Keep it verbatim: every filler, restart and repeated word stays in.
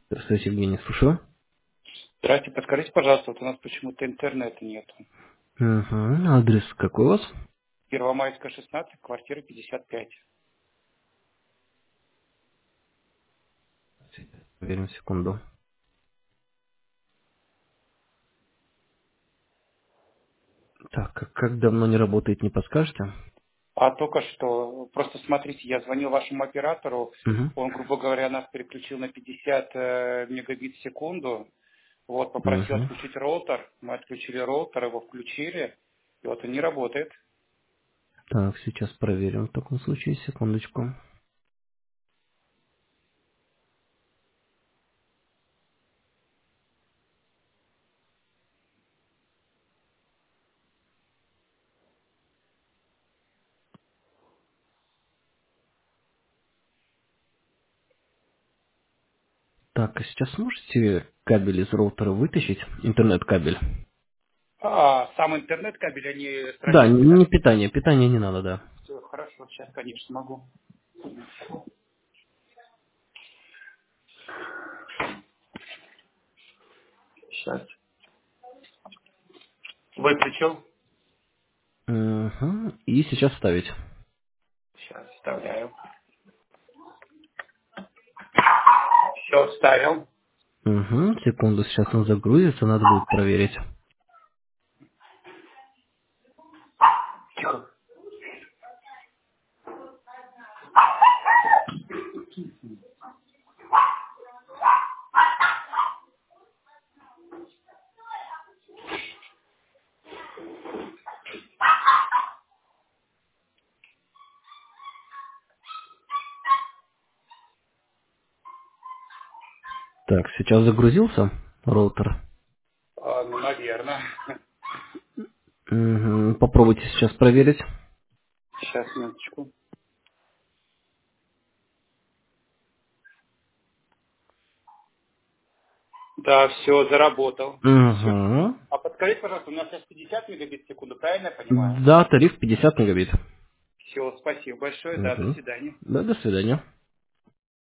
Здравствуйте, Евгений, слушаю. Здравствуйте, подскажите, пожалуйста, вот у нас почему-то интернета нету. Угу. Адрес какой у вас? Первомайская, шестнадцать, квартира пятьдесят пять. Проверим секунду. Так, как как давно не работает, не подскажете? А только что, просто смотрите, я звонил вашему оператору, Угу. он, грубо говоря, нас переключил на пятьдесят э, мегабит в секунду, вот, попросил Угу. отключить роутер, мы отключили роутер, его включили, и вот он не работает. Так, сейчас проверим в таком случае, секундочку. Так, а сейчас сможете кабель из роутера вытащить? Интернет-кабель? А, сам интернет-кабель, а не Да, стропилки, да? не питание, питание не надо, да. Все, хорошо, сейчас, конечно, могу. Сейчас. Выключил. Угу. И сейчас ставить. Сейчас вставляю. Все, вставил. Угу. Секунду, сейчас он загрузится, надо будет проверить. Тихо. Так, сейчас загрузился роутер. А, ну, наверное. Мгм. Попробуйте сейчас проверить. Сейчас, минуточку. Да, все, заработал. Все. Угу. А подскажите, пожалуйста, у нас сейчас пятьдесят мегабит в секунду, правильно я понимаю? Да, тариф пятьдесят мегабит. Все, спасибо большое, да, до Угу. свидания. Да, до свидания.